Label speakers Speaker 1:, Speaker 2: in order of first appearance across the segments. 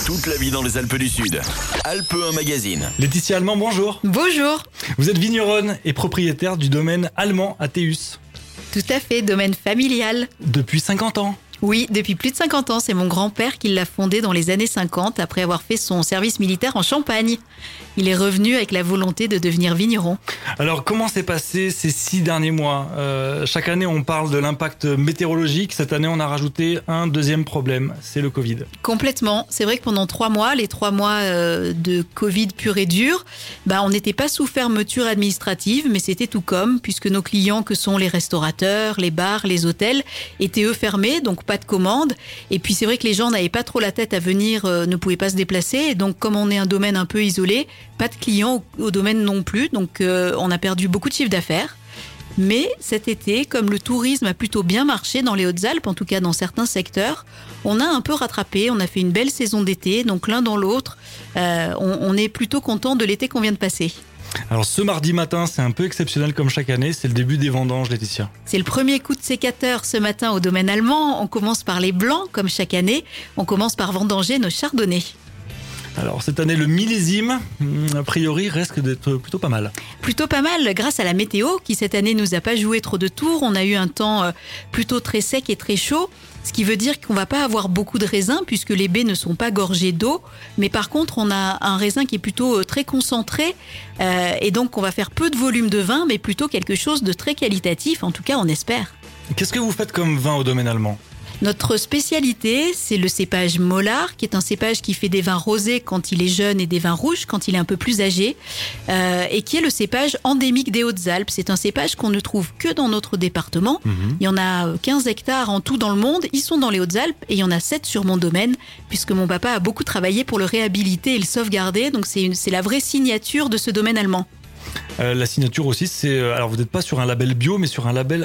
Speaker 1: Toute la vie dans les Alpes du Sud. Alpes 1 Magazine.
Speaker 2: Laetitia Allemand, bonjour.
Speaker 3: Bonjour.
Speaker 2: Vous êtes vigneronne et propriétaire du domaine allemand à Théus.
Speaker 3: Tout à fait, domaine familial.
Speaker 2: Depuis 50 ans.
Speaker 3: Oui, depuis plus de 50 ans, c'est mon grand-père qui l'a fondé dans les années 50 après avoir fait son service militaire en Champagne. Il est revenu avec la volonté de devenir vigneron.
Speaker 2: Alors, comment s'est passé ces 6 derniers mois ? Chaque année, on parle de l'impact météorologique. Cette année, on a rajouté un deuxième problème, c'est le Covid.
Speaker 3: Complètement. C'est vrai que pendant 3 mois, les 3 mois de Covid pur et dur, on n'était pas sous fermeture administrative, mais c'était tout comme, puisque nos clients, que sont les restaurateurs, les bars, les hôtels, étaient eux fermés, donc pas de commandes. Et puis c'est vrai que les gens n'avaient pas trop la tête à venir, ne pouvaient pas se déplacer. Et donc comme on est un domaine un peu isolé, pas de clients au domaine non plus. Donc on a perdu beaucoup de chiffre d'affaires. Mais cet été, comme le tourisme a plutôt bien marché dans les Hautes-Alpes, en tout cas dans certains secteurs, on a un peu rattrapé. On a fait une belle saison d'été. Donc l'un dans l'autre, on est plutôt content de l'été qu'on vient de passer.
Speaker 2: Alors ce mardi matin, c'est un peu exceptionnel comme chaque année, c'est le début des vendanges, Laetitia.
Speaker 3: C'est le premier coup de sécateur ce matin au domaine allemand. On commence par les blancs, comme chaque année. On commence par vendanger nos chardonnays.
Speaker 2: Alors cette année, le millésime, a priori, risque d'être plutôt pas mal.
Speaker 3: Plutôt pas mal grâce à la météo qui cette année nous a pas joué trop de tours. On a eu un temps plutôt très sec et très chaud. Ce qui veut dire qu'on va pas avoir beaucoup de raisins puisque les baies ne sont pas gorgées d'eau. Mais par contre, on a un raisin qui est plutôt très concentré. Et donc, on va faire peu de volume de vin, mais plutôt quelque chose de très qualitatif. En tout cas, on espère.
Speaker 2: Qu'est-ce que vous faites comme vin au domaine allemand ?
Speaker 3: Notre spécialité, c'est le cépage Mollard, qui est un cépage qui fait des vins rosés quand il est jeune et des vins rouges quand il est un peu plus âgé, et qui est le cépage endémique des Hautes-Alpes. C'est un cépage qu'on ne trouve que dans notre département. Il y en a 15 hectares en tout dans le monde. Ils sont dans les Hautes-Alpes et il y en a 7 sur mon domaine, puisque mon papa a beaucoup travaillé pour le réhabiliter et le sauvegarder. Donc c'est la vraie signature de ce domaine allemand.
Speaker 2: La signature aussi, c'est... Alors vous n'êtes pas sur un label bio, mais sur un label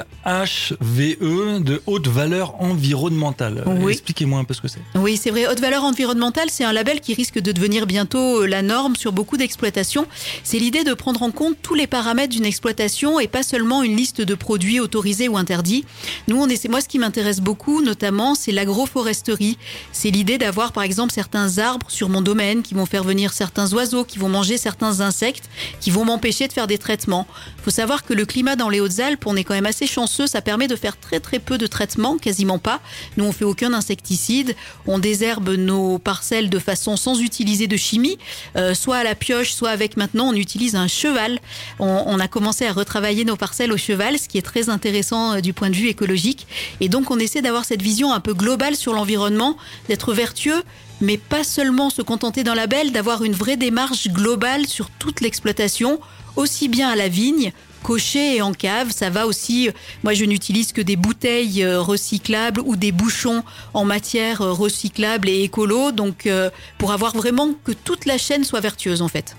Speaker 2: HVE de haute valeur environnementale.
Speaker 3: Oui.
Speaker 2: Expliquez-moi un peu ce que c'est.
Speaker 3: Oui, c'est vrai. Haute valeur environnementale, c'est un label qui risque de devenir bientôt la norme sur beaucoup d'exploitations. C'est l'idée de prendre en compte tous les paramètres d'une exploitation et pas seulement une liste de produits autorisés ou interdits. Moi, ce qui m'intéresse beaucoup, notamment, c'est l'agroforesterie. C'est l'idée d'avoir, par exemple, certains arbres sur mon domaine qui vont faire venir certains oiseaux, qui vont manger certains insectes, qui vont m'empêcher de faire des traitements. Il faut savoir que le climat dans les Hautes-Alpes, on est quand même assez chanceux, ça permet de faire très très peu de traitements, quasiment pas. Nous, on fait aucun insecticide, on désherbe nos parcelles de façon sans utiliser de chimie, soit à la pioche, soit avec maintenant, on utilise un cheval. On a commencé à retravailler nos parcelles au cheval, ce qui est très intéressant du point de vue écologique. Et donc, on essaie d'avoir cette vision un peu globale sur l'environnement, d'être vertueux, mais pas seulement se contenter d'un label, d'avoir une vraie démarche globale sur toute l'exploitation, aussi bien à la vigne, cochée et en cave. Ça va aussi, moi je n'utilise que des bouteilles recyclables ou des bouchons en matière recyclable et écolo, donc pour avoir vraiment que toute la chaîne soit vertueuse en fait.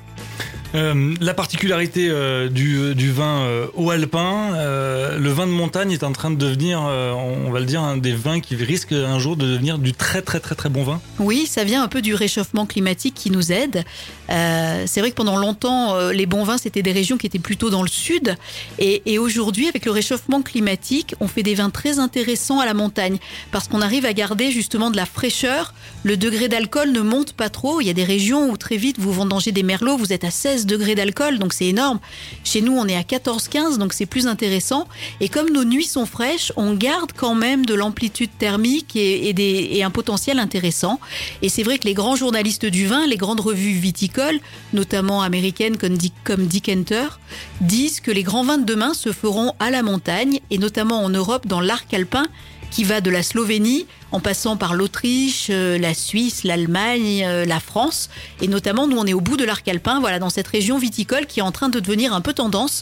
Speaker 2: La particularité du vin haut alpin, le vin de montagne est en train de devenir, on va le dire, un des vins qui risque un jour de devenir du très très très très bon vin.
Speaker 3: Oui, ça vient un peu du réchauffement climatique qui nous aide. C'est vrai que pendant longtemps, les bons vins, c'était des régions qui étaient plutôt dans le sud. Et aujourd'hui, avec le réchauffement climatique, on fait des vins très intéressants à la montagne parce qu'on arrive à garder justement de la fraîcheur. Le degré d'alcool ne monte pas trop. Il y a des régions où très vite, vous vendangez des merlots, vous êtes à 16 degrés d'alcool, donc c'est énorme. Chez nous, on est à 14-15, donc c'est plus intéressant. Et comme nos nuits sont fraîches, on garde quand même de l'amplitude thermique et un potentiel intéressant. Et c'est vrai que les grands journalistes du vin, les grandes revues viticoles, notamment américaines comme Decanter, disent que les grands vins de demain se feront à la montagne, et notamment en Europe, dans l'arc alpin, qui va de la Slovénie en passant par l'Autriche, la Suisse, l'Allemagne, la France. Et notamment, nous, on est au bout de l'arc alpin, voilà, dans cette région viticole qui est en train de devenir un peu tendance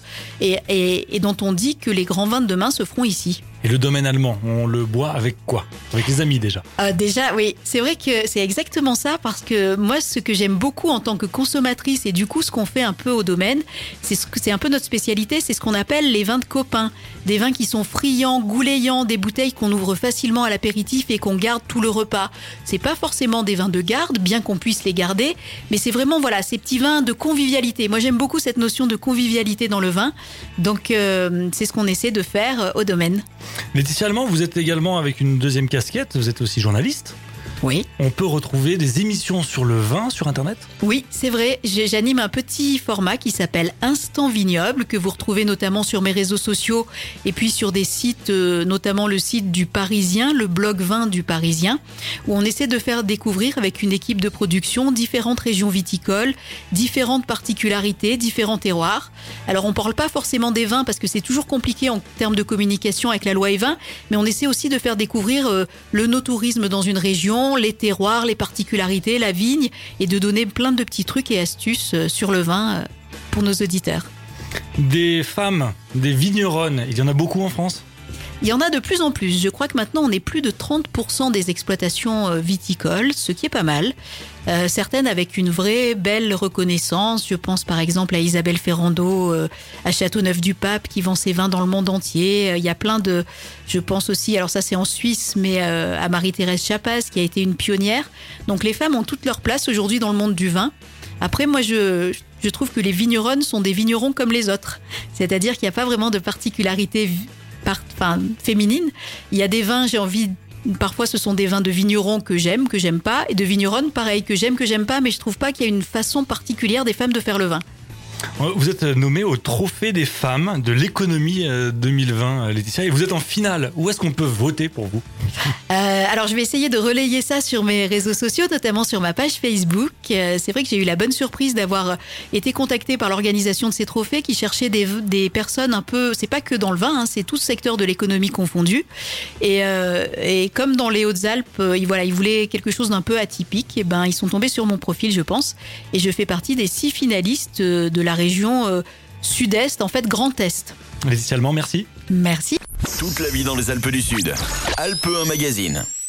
Speaker 3: et dont on dit que les grands vins de demain se feront ici.
Speaker 2: Et le domaine allemand, on le boit avec quoi ? Avec les amis déjà.
Speaker 3: Déjà, oui, c'est vrai que c'est exactement ça, parce que moi, ce que j'aime beaucoup en tant que consommatrice, et du coup, ce qu'on fait un peu au domaine, c'est un peu notre spécialité, c'est ce qu'on appelle les vins de copains. Des vins qui sont friands, goulayants, des bouteilles qu'on ouvre facilement à l'apéritif et qu'on garde tout le repas. C'est pas forcément des vins de garde, bien qu'on puisse les garder, mais c'est vraiment, voilà, ces petits vins de convivialité. Moi, j'aime beaucoup cette notion de convivialité dans le vin, donc c'est ce qu'on essaie de faire au domaine.
Speaker 2: Laetitia Allemand, vous êtes également avec une deuxième casquette, vous êtes aussi journaliste.
Speaker 3: Oui.
Speaker 2: On peut retrouver des émissions sur le vin sur Internet ?
Speaker 3: Oui, c'est vrai. J'anime un petit format qui s'appelle Instant Vignoble, que vous retrouvez notamment sur mes réseaux sociaux et puis sur des sites, notamment le site du Parisien, le blog vin du Parisien, où on essaie de faire découvrir avec une équipe de production différentes régions viticoles, différentes particularités, différents terroirs. Alors on ne parle pas forcément des vins parce que c'est toujours compliqué en termes de communication avec la loi E20, mais on essaie aussi de faire découvrir le no-tourisme dans une région, les terroirs, les particularités, la vigne, et de donner plein de petits trucs et astuces sur le vin pour nos auditeurs.
Speaker 2: Des femmes, des vigneronnes, il y en a beaucoup en France ?
Speaker 3: Il y en a de plus en plus. Je crois que maintenant, on est plus de 30% des exploitations viticoles, ce qui est pas mal. Certaines avec une vraie belle reconnaissance. Je pense par exemple à Isabelle Ferrando, à Châteauneuf-du-Pape, qui vend ses vins dans le monde entier. Il y a plein de... Je pense aussi, alors ça c'est en Suisse, mais à Marie-Thérèse Chapaz, qui a été une pionnière. Donc les femmes ont toute leur place aujourd'hui dans le monde du vin. Après, moi, je trouve que les vigneronnes sont des vignerons comme les autres. C'est-à-dire qu'il n'y a pas vraiment de particularité féminine. Il y a des vins, parfois ce sont des vins de vignerons que j'aime pas, et de vigneronnes pareil, que j'aime pas, mais je trouve pas qu'il y a une façon particulière des femmes de faire le vin.
Speaker 2: Vous êtes nommée au Trophée des femmes de l'économie 2020, Laetitia, et vous êtes en finale. Où est-ce qu'on peut voter pour vous ?
Speaker 3: Alors je vais essayer de relayer ça sur mes réseaux sociaux, notamment sur ma page Facebook. C'est vrai que j'ai eu la bonne surprise d'avoir été contactée par l'organisation de ces trophées qui cherchait des personnes un peu, c'est pas que dans le vin, c'est tout secteur de l'économie confondu. Et comme dans les Hautes-Alpes, ils voulaient quelque chose d'un peu atypique, et ils sont tombés sur mon profil, je pense, et je fais partie des 6 finalistes de la région Sud-Est, en fait Grand Est.
Speaker 2: Laetitia Allemand, merci.
Speaker 3: Merci.
Speaker 1: Toute la vie dans les Alpes du Sud. Alpe 1 Magazine.